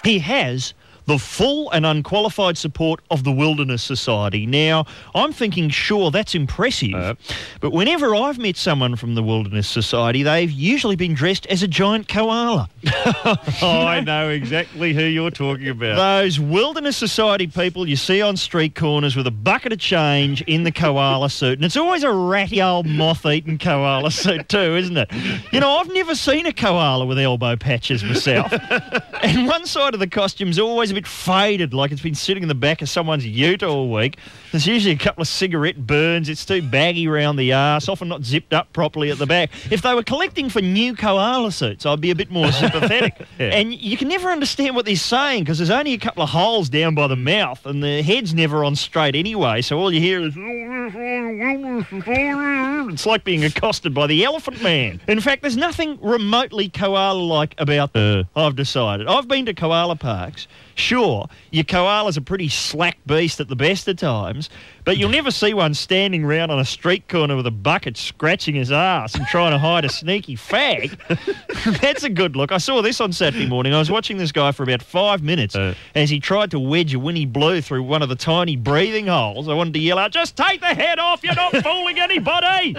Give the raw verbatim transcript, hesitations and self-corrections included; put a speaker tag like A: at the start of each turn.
A: He has the full and unqualified support of the Wilderness Society. Now, I'm thinking, sure, that's impressive, uh, but whenever I've met someone from the Wilderness Society, they've usually been dressed as a giant koala.
B: Oh, I know exactly who you're talking about.
A: Those Wilderness Society people you see on street corners with a bucket of change in the koala suit, and it's always a ratty old moth-eaten koala suit too, isn't it? You know, I've never seen a koala with elbow patches myself. And one side of the costume's always a bit faded, like it's been sitting in the back of someone's ute all week. There's usually a couple of cigarette burns. It's too baggy round the arse, often not zipped up properly at the back. If they were collecting for new koala suits, I'd be a bit more sympathetic. Yeah. And you can never understand what they're saying because there's only a couple of holes down by the mouth and the head's never on straight anyway, so all you hear is... It's like being accosted by the Elephant Man. In fact, there's nothing remotely koala-like about them, uh. I've decided. I've been to koala parks. Sure, your koala's a pretty slack beast at the best of times, but you'll never see one standing around on a street corner with a bucket scratching his ass and trying to hide a sneaky fag. That's a good look. I saw this on Saturday morning. I was watching this guy for about five minutes uh. as he tried to wedge a Winnie Blue through one of the tiny breathing holes. I wanted to yell out, "Just take the head off, you're not fooling anybody!"